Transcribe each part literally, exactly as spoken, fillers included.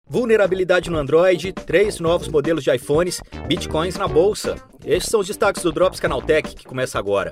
Vulnerabilidade no Android, três novos modelos de iPhones, bitcoins na bolsa. Estes são os destaques do Drops Canaltech, que começa agora.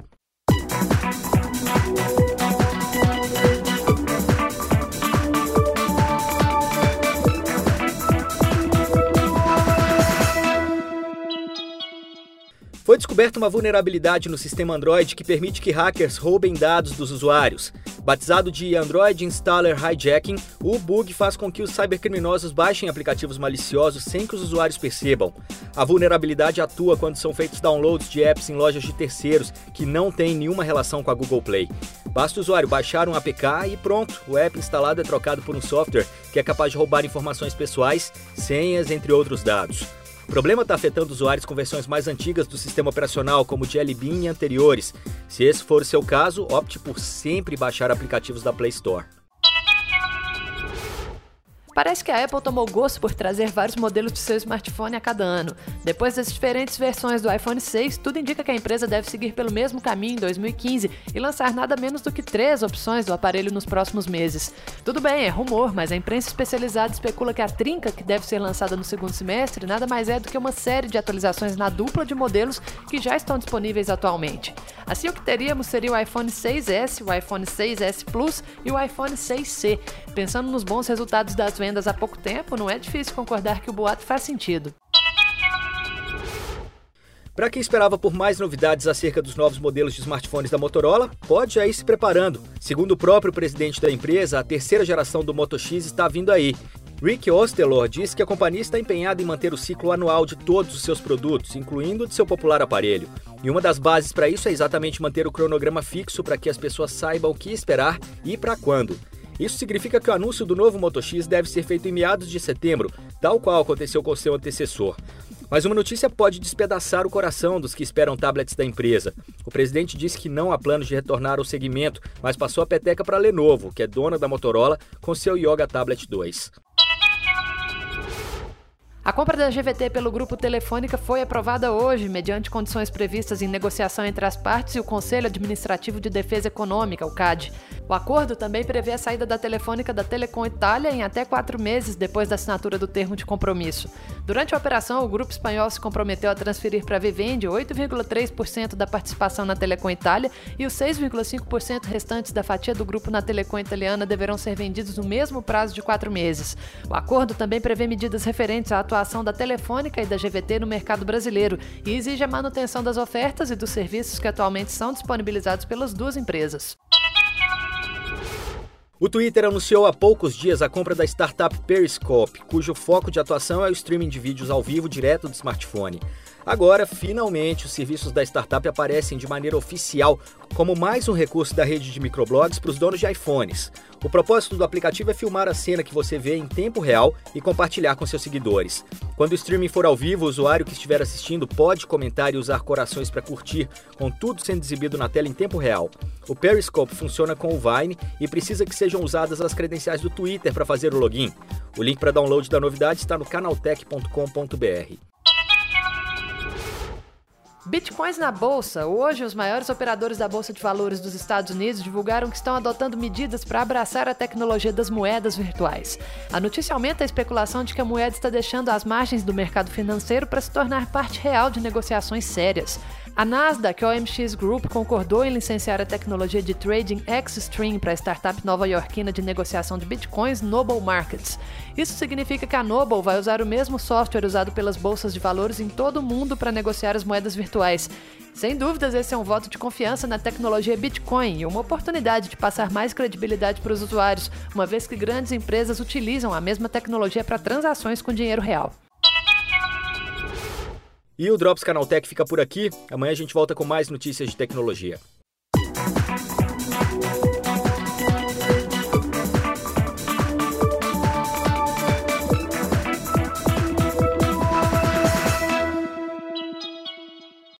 Foi descoberta uma vulnerabilidade no sistema Android que permite que hackers roubem dados dos usuários. Batizado de Android Installer Hijacking, o bug faz com que os cybercriminosos baixem aplicativos maliciosos sem que os usuários percebam. A vulnerabilidade atua quando são feitos downloads de apps em lojas de terceiros que não têm nenhuma relação com a Google Play. Basta o usuário baixar um A P K e pronto, o app instalado é trocado por um software que é capaz de roubar informações pessoais, senhas, entre outros dados. O problema está afetando usuários com versões mais antigas do sistema operacional, como o Jelly Bean e anteriores. Se esse for o seu caso, opte por sempre baixar aplicativos da Play Store. Parece que a Apple tomou gosto por trazer vários modelos de seu smartphone a cada ano. Depois das diferentes versões do iPhone seis, tudo indica que a empresa deve seguir pelo mesmo caminho em dois mil e quinze e lançar nada menos do que três opções do aparelho nos próximos meses. Tudo bem, é rumor, mas a imprensa especializada especula que a trinca, que deve ser lançada no segundo semestre, nada mais é do que uma série de atualizações na dupla de modelos que já estão disponíveis atualmente. Assim, o que teríamos seria o iPhone seis S, o iPhone seis S Plus e o iPhone seis C. Pensando nos bons resultados das vendas há pouco tempo, não é difícil concordar que o boato faz sentido. Para quem esperava por mais novidades acerca dos novos modelos de smartphones da Motorola, pode já ir se preparando. Segundo o próprio presidente da empresa, a terceira geração do Moto X está vindo aí. Rick Osterloh disse que a companhia está empenhada em manter o ciclo anual de todos os seus produtos, incluindo o de seu popular aparelho. E uma das bases para isso é exatamente manter o cronograma fixo para que as pessoas saibam o que esperar e para quando. Isso significa que o anúncio do novo Moto X deve ser feito em meados de setembro, tal qual aconteceu com seu antecessor. Mas uma notícia pode despedaçar o coração dos que esperam tablets da empresa. O presidente disse que não há planos de retornar ao segmento, mas passou a peteca para a Lenovo, que é dona da Motorola, com seu Yoga Tablet dois. A compra da G V T pelo Grupo Telefônica foi aprovada hoje, mediante condições previstas em negociação entre as partes e o Conselho Administrativo de Defesa Econômica, o C A D. O acordo também prevê a saída da Telefônica da Telecom Itália em até quatro meses depois da assinatura do termo de compromisso. Durante a operação, o grupo espanhol se comprometeu a transferir para a Vivendi oito vírgula três por cento da participação na Telecom Itália e os seis vírgula cinco por cento restantes da fatia do grupo na Telecom Italiana deverão ser vendidos no mesmo prazo de quatro meses. O acordo também prevê medidas referentes à atuação da Telefônica e da G V T no mercado brasileiro e exige a manutenção das ofertas e dos serviços que atualmente são disponibilizados pelas duas empresas. O Twitter anunciou há poucos dias a compra da startup Periscope, cujo foco de atuação é o streaming de vídeos ao vivo direto do smartphone. Agora, finalmente, os serviços da startup aparecem de maneira oficial como mais um recurso da rede de microblogs para os donos de iPhones. O propósito do aplicativo é filmar a cena que você vê em tempo real e compartilhar com seus seguidores. Quando o streaming for ao vivo, o usuário que estiver assistindo pode comentar e usar corações para curtir, com tudo sendo exibido na tela em tempo real. O Periscope funciona com o Vine e precisa que sejam usadas as credenciais do Twitter para fazer o login. O link para download da novidade está no canaltech ponto com ponto b r. Bitcoins na bolsa. Hoje, os maiores operadores da Bolsa de Valores dos Estados Unidos divulgaram que estão adotando medidas para abraçar a tecnologia das moedas virtuais. A notícia aumenta a especulação de que a moeda está deixando as margens do mercado financeiro para se tornar parte real de negociações sérias. A Nasdaq, O M X Group, concordou em licenciar a tecnologia de trading Xstream para a startup nova-iorquina de negociação de bitcoins Noble Markets. Isso significa que a Noble vai usar o mesmo software usado pelas bolsas de valores em todo o mundo para negociar as moedas virtuais. Sem dúvidas, esse é um voto de confiança na tecnologia Bitcoin e uma oportunidade de passar mais credibilidade para os usuários, uma vez que grandes empresas utilizam a mesma tecnologia para transações com dinheiro real. E o Drops Canaltech fica por aqui. Amanhã a gente volta com mais notícias de tecnologia.